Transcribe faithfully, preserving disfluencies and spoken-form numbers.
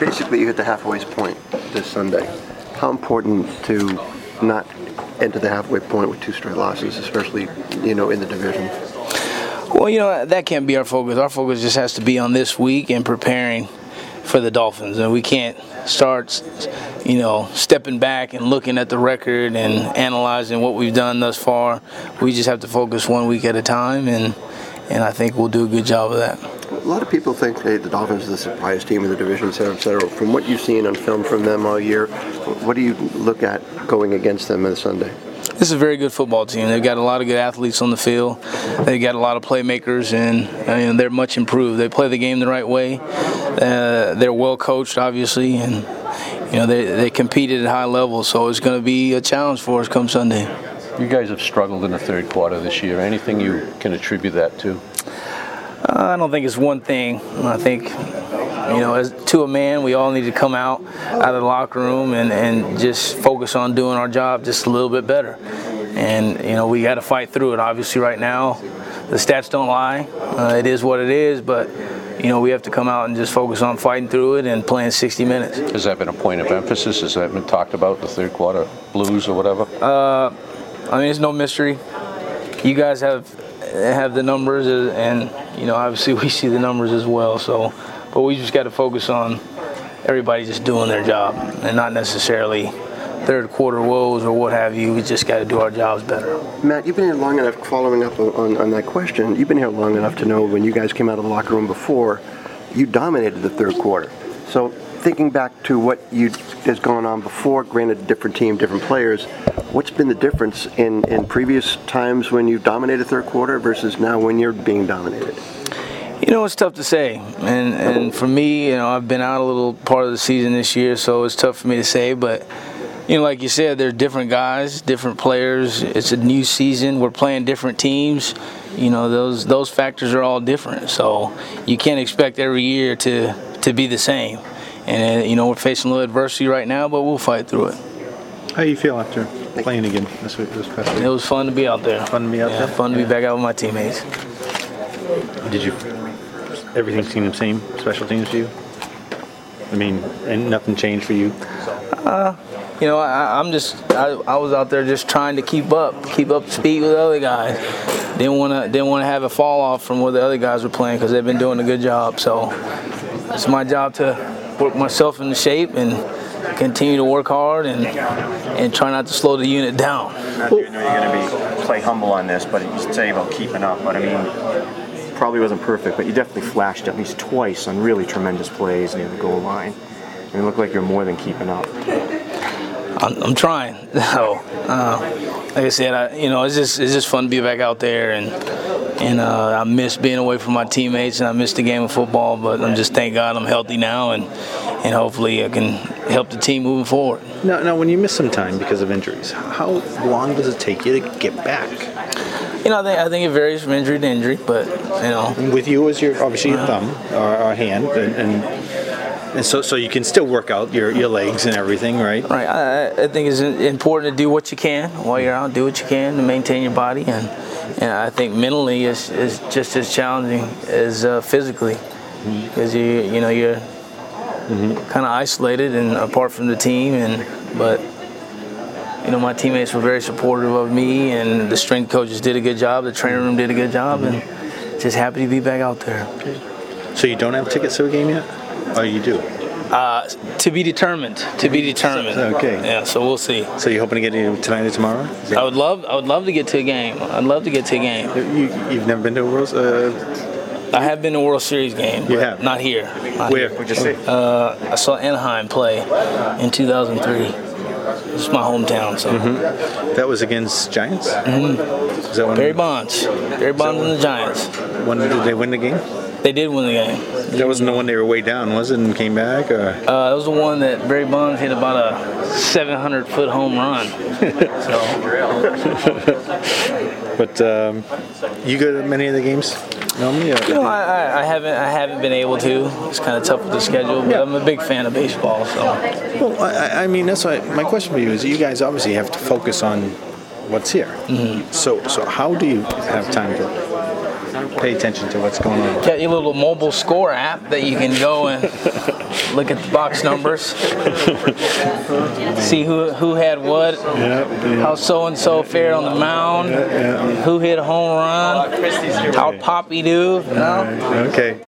basically you hit the halfway point this Sunday. How important to not enter the halfway point with two straight losses, especially, you know, in the division? Well, you know, that can't be our focus. Our focus just has to be on this week and preparing for the Dolphins. And we can't start, you know, stepping back and looking at the record and analyzing what we've done thus far. We just have to focus one week at a time, and and I think we'll do a good job of that. A lot of people think, hey, the Dolphins are the surprise team in the division, et cetera, et cetera. From what you've seen on film from them all year, what do you look at going against them on Sunday? This is a very good football team. They've got a lot of good athletes on the field. They've got a lot of playmakers, and, and they're much improved. They play the game the right way. Uh, they're well coached, obviously, and you know they they competed at high levels. So it's going to be a challenge for us come Sunday. You guys have struggled in the third quarter this year. Anything you can attribute that to? Uh, I don't think it's one thing. I think, you know, as to a man, we all need to come out out of the locker room and, and just focus on doing our job just a little bit better. And, you know, we got to fight through it. Obviously, right now, the stats don't lie. Uh, it is what it is, but, you know, we have to come out and just focus on fighting through it and playing sixty minutes. Has that been a point of emphasis? Has that been talked about, the third quarter blues or whatever? Uh, I mean, it's no mystery. You guys have have the numbers, and, you know, obviously we see the numbers as well. So, but we just got to focus on everybody just doing their job and not necessarily third quarter woes or what have you. We just got to do our jobs better. Matt, you've been here long enough, following up on, on that question, you've been here long enough to know when you guys came out of the locker room before, you dominated the third quarter. So thinking back to what you has gone on before, granted different team, different players, what's been the difference in, in previous times when you dominated third quarter versus now when you're being dominated? You know, it's tough to say. And and for me, you know, I've been out a little part of the season this year, so it's tough for me to say. But, you know, like you said, they're different guys, different players. It's a new season. We're playing different teams. You know, those those factors are all different. So you can't expect every year to, to be the same. And, uh, you know, we're facing a little adversity right now, but we'll fight through it. How do you feel after playing again this week, this past week? It was fun to be out there. Fun to be out yeah, there? Fun to be back out with my teammates. Did you, everything seem the same, special teams for you? I mean, and nothing changed for you? Uh, you know, I, I'm just, I, I was out there just trying to keep up, keep up to speed with the other guys. Didn't want to didn't want to have a fall off from where the other guys were playing because they've been doing a good job. So it's my job to work myself into shape and continue to work hard and and try not to slow the unit down. Not that I know you're going to be play humble on this, but you say about keeping up. But I mean, probably wasn't perfect, but you definitely flashed at least twice on really tremendous plays near the goal line. And it looked like you're more than keeping up. I'm, I'm trying. So, uh, like I said, I, you know, it's just it's just fun to be back out there, and and uh, I miss being away from my teammates, and I miss the game of football. But I'm just thank God I'm healthy now, and and hopefully I can help the team moving forward. Now, now, when you miss some time because of injuries, how long does it take you to get back? You know, I think I think it varies from injury to injury, but you know, with you as your obviously your thumb or, or hand, and, and and so so you can still work out your, your legs and everything, right? Right. I, I think it's important to do what you can while you're out. Do what you can to maintain your body, and and I think mentally is is just as challenging as uh, physically, because you you know you're mm-hmm. kind of isolated and apart from the team, and but. You know, my teammates were very supportive of me, and the strength coaches did a good job. The training room did a good job, and just happy to be back out there. Okay. So you don't have tickets to a game yet? Or you do? Uh, to be determined. To be determined. Okay. Yeah. So we'll see. So you're hoping to get in tonight or tomorrow? I would love. I would love to get to a game. I'd love to get to a game. You, you've never been to a World? Uh, I have been to a World Series game. You have? Not here. Not Where? Here. What'd you see? Uh, I saw Anaheim play in two thousand three. It's my hometown, so. Mm-hmm. That was against Giants? Mm-hmm. Is that one? Barry Bonds. Barry Bonds and the Giants. When did they win the game? They did win the game. That wasn't the one they were way down, was it, and came back? Or? Uh, it was the one that Barry Bonds hit about a seven hundred foot home run. so. But um, you go to many of the games normally? Or? You know, I, I haven't I haven't been able to. It's kind of tough with the schedule, but yeah. I'm a big fan of baseball. So. Well, I, I mean, that's why my question for you is: you guys obviously have to focus on what's here. Mm-hmm. So, so how do you have time to pay attention to what's going on. Got your little mobile score app that you can go and look at the box numbers, see who who had what, Yeah, yeah. how so and so fared on the mound, Yeah, yeah. who hit a home run, how Poppy do. You know? Okay.